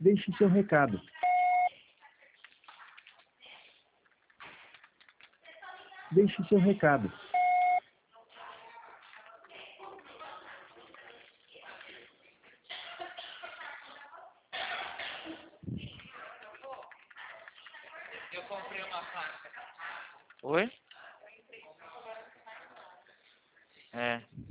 Deixe seu recado. Deixe seu recado. Eu comprei uma faca. Oi? É.